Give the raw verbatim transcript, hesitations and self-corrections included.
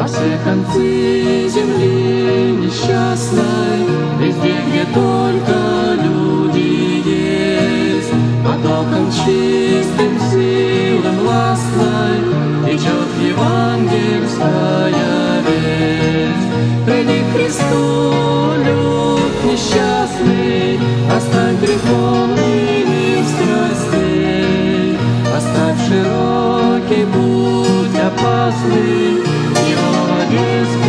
все концы земли несчастной, везде, где только люди есть, потоком чистым, силой властной течет евангельская весть. Приди к Христу, люд несчастный, оставь греховный мир страстей, оставь широкий путь опасный, его водись